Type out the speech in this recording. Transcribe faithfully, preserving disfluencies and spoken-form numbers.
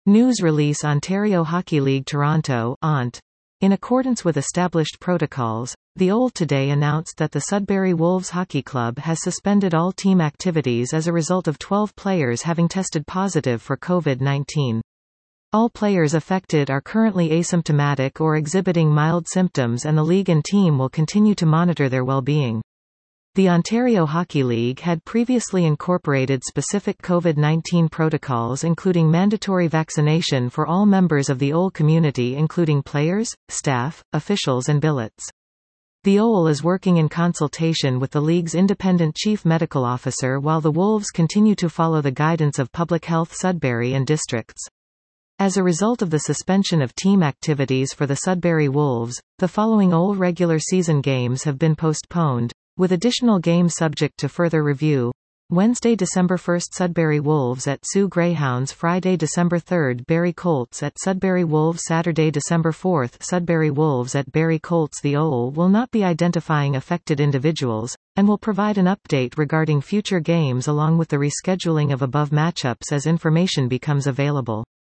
News release Ontario Hockey League Toronto O N T. In accordance with established protocols, the O L today announced that the Sudbury Wolves Hockey Club has suspended all team activities as a result of twelve players having tested positive for COVID nineteen. All players affected are currently asymptomatic or exhibiting mild symptoms, and the league and team will continue to monitor their well-being. The Ontario Hockey League had previously incorporated specific COVID nineteen protocols, including mandatory vaccination for all members of the O L community, including players, staff, officials and billets. The O L is working in consultation with the league's independent chief medical officer while the Wolves continue to follow the guidance of Public Health Sudbury and districts. As a result of the suspension of team activities for the Sudbury Wolves, the following O L regular season games have been postponed, with additional games subject to further review. Wednesday, December first, Sudbury Wolves at Sioux Greyhounds. Friday, December third, Barrie Colts at Sudbury Wolves. Saturday, December fourth, Sudbury Wolves at Barrie Colts. The O L will not be identifying affected individuals, and will provide an update regarding future games along with the rescheduling of above matchups as information becomes available.